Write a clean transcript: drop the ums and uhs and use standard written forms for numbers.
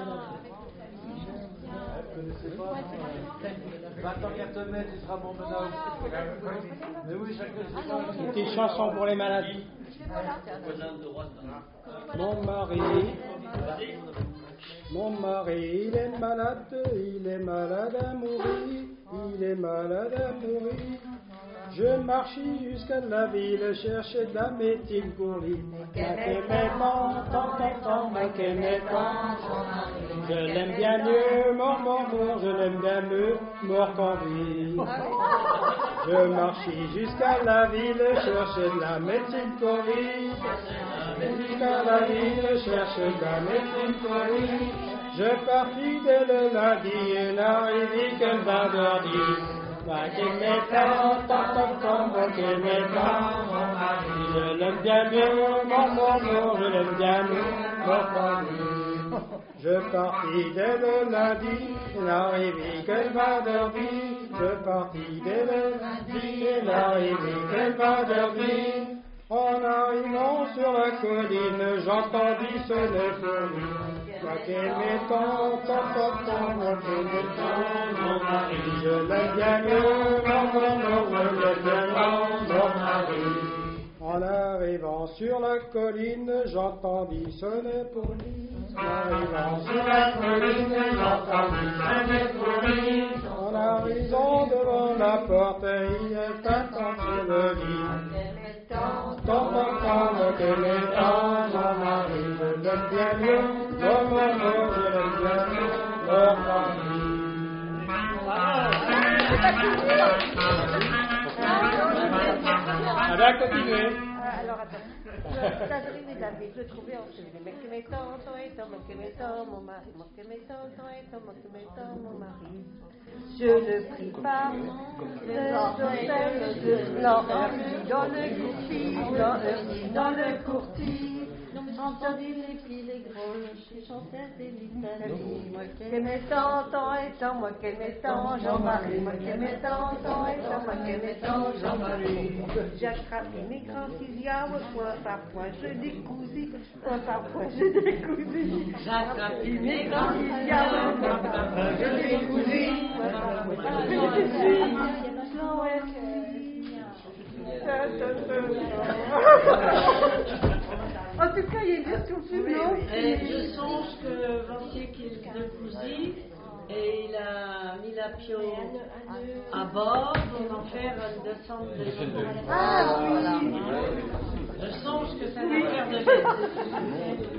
connaissez pas? Maintenant qu'elle te met, tu seras mon bonhomme. Mais oui, je ne connaissais pas. Une petite chanson pour les malades. Mon mari, il est malade à mourir, il est malade à mourir. Je marchais jusqu'à la ville, chercher de la médecine pour lui. Je l'aime bien mieux, mort, je l'aime bien mieux, mort qu'en vie. Je marchais jusqu'à la ville, chercher de la médecine pour lui. Jusqu'à la ville, chercher de la médecine pour lui. Je partis dès le lundi et n'arrivai qu'un vendredi. Je l'aime bien mieux, mon je l'aime bien mieux, mon Je partis dès le lundi, n'arrivai que le vendredi. Je partis dès le lundi, n'arrivai que le vendredi. En arrivant sur la colline, j'entendis sonner pour lui. Quel méton, mon mari, je l'aime bien mieux, mon je l'aime bien mon mari. En arrivant sur la colline, j'entendis sonner pour lui. En arrivant sur la colline, j'entendis sonner pour lui. En arrivant devant la porte, il est attendu sur le lit. Quel méton, mon mari, je l'aime bien mieux, mon je l'aime bien mieux, mon mari. On va continuer. Alors attends. Sandrine et David, je trouvais en celui mais que mes temps, mon mari, mon mari. Je ne prie pas dans le courtis. J'entendis les filles, les grolles, je chantais des litanies. Moi qui m'aimais tant et tant, moi qui m'aimais tant, Jean-Marie. Moi qui m'aimais tant et tant, moi qui m'aimais tant, Jean-Marie. J'attrape mes grands filiales, point par point je décousis, point par point je décousis. J'attrape mes grands filiales, point par point je décousis, point par point je décousis. En tout cas, il y a une version plus longue. Je songe que Vancier qu'il de Cousy et il a mis la pio à bord pour en faire un descente de Ah oui. Je songe que c'est une affaire de